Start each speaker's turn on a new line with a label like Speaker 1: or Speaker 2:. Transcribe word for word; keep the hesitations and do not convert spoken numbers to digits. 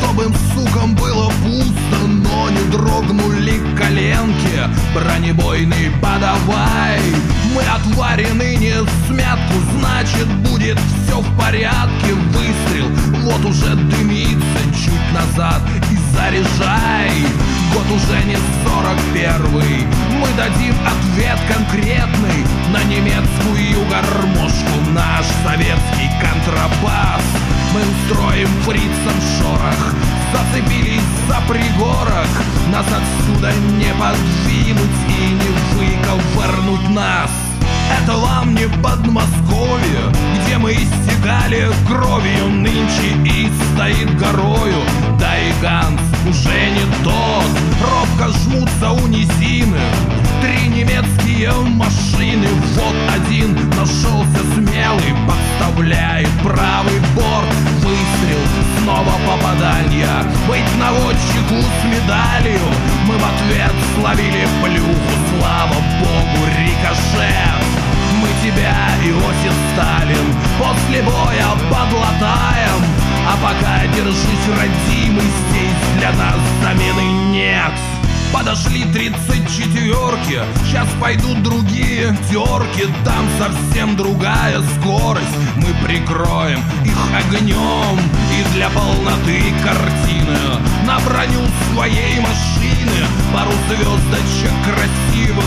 Speaker 1: Чтобы им, сукам, было пусто, но не дрогнули коленки. Бронебойный подавай. Мы отварены не смятку, значит будет все в порядке. Выстрел, вот уже дымится, чуть назад и заряжай. Год уже не сорок первый, мы дадим ответ конкретный на немецкую гармошку, наш советский контрабас. Мы устроим фрицам шорох, зацепились за пригорок. Нас отсюда не подвинуть и не выковырнуть нас. Это вам не Подмосковье, где мы истекали кровью. Нынче и стоит горою, да и Ганс уже не тот. Робко жмутся унизины, три немецкие машины. Вот один нашелся смелый, подставляет правый борт. Выстрел, снова попадание, быть наводчику с медалью. Мы в ответ словили плюху, слава богу, рикошет. Мы тебя, Иосиф Сталин, после боя подлатаем. А пока держись, родимый, здесь для нас замены нет. Подошли тридцать четверки, сейчас пойдут другие терки. Там совсем другая скорость, мы прикроем их огнем. И для полноты картины на броню своей машины пару звездочек красивых